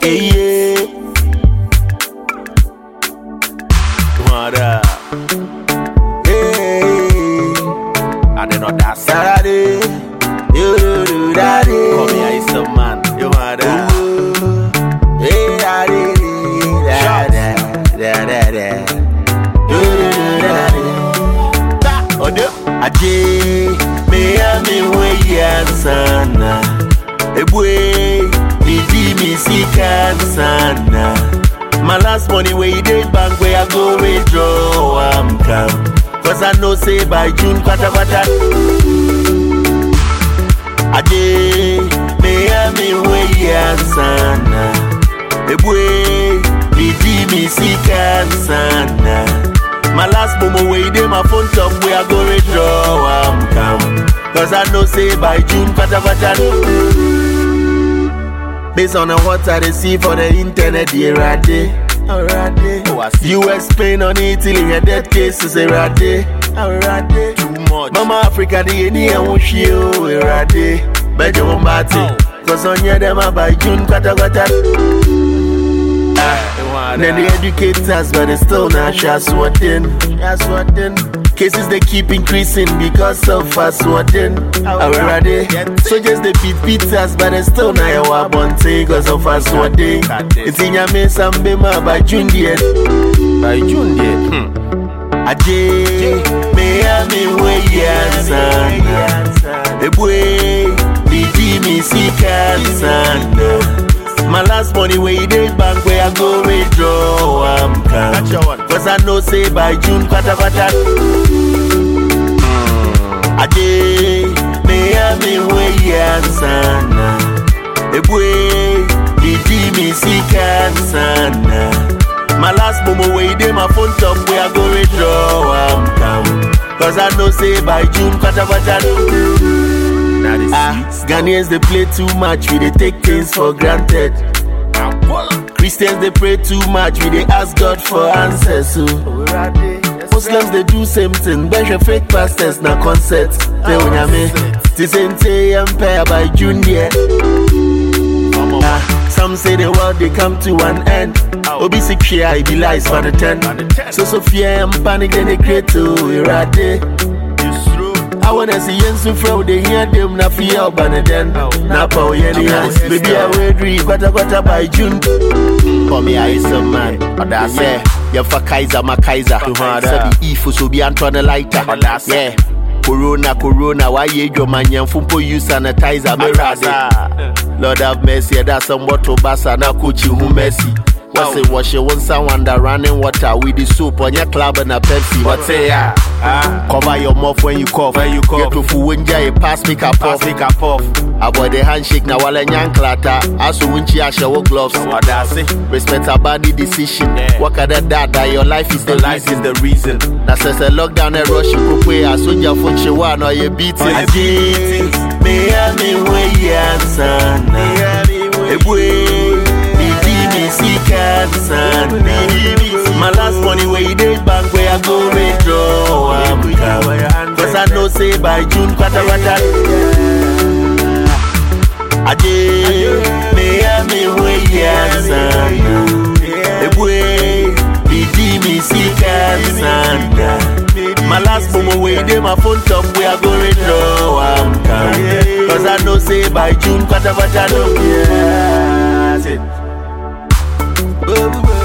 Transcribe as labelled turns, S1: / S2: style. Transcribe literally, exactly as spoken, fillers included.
S1: Hey, yeah. What up? Hey, I don't know that Saturday. You do do that. Call me a some man. You want that? Hey, da da da da da da. You do do that. Odo, aje, me a me we yansana. Ebwe, me di me si kansana. My last money where you did bank where I go withdraw I'm come. Cause I know say by June kwata kwata Aje me a me we yansana Ebwe me di me si kansana. My last moment where you did my phone top where I go withdraw I'm come. Cause I know say by June kwata kwata. Based on what I see for the internet, yeah, right there. Alright, U S Spain on Italy, your dead cases, right there. Alright, too much. Mama Africa, the Indian won't show, right there. Better one party, cause on your them by June, kata kata. Then they educate us, but they still not sure swatting. Swatting. Cases they keep increasing because of us swatting. Already, so just they beat beat us, but they still not your wabonte because of us swatting. It's in your mess and bema by June yet. By June yet. Aje, me a me we yansana. Ebwe, di me si kansana. My last money where you did bank where I go withdraw I'm come. Cause I know say by June kwata kwata. Aje, me a me we yansana. Ebwe, di me si kansana. My last moment where you did my phone top where I go withdraw I'm come. Cause I know say by June kwata kwata. Ah, Ghanaians they play too much, we they take things for granted. Christians they pray too much, we they ask God for answers. So Muslims they do same thing, bench a fake pastors na concerts. They unyame, tisente empire by Junior. Ah, some say the world they come to an end. Obi secure, I be lies for the ten. So so fear and panic then they create to irate. I wanna see Yensu Fro, they hear them na fear ban then. Napa o yeni house, baby I will dream kwata kwata by June. For me I some man, oda say, ya fa Kaiser ma Kaiser. So the ifo so be Antoine lighter. Yeah. Corona, Corona, why ye your man yan fumpo use sanitizer me rade. Lord have mercy, that's some water basa na kuchi hu mercy. What's it wash you want someone that running water with the soup on your club and a Pepsi? What's it ya? Uh, cover your mouth when you cough. When you cough. Get to full when you pass me a puff. Make a puff. Avoid the handshake na wale nyan klata. Asu winchi asha wo gloves. What that's it? Respect a body decision. Yeah. What can that that your life is the life reason. Is the reason. That's a lockdown and rush you prepare. As soon you phone you want or you beat it. Me a me we yansana. Ebwe. Me si kansana. My last money where you did bank where I go withdraw I'm come. Cause I know say by June kwata kwata. Aje, me a me we yansana. Ebwe, di me si kansana. My last moment where you did my phone top where I go withdraw I'm come. Cause I know say by June kwata kwata. Yeah, that's it.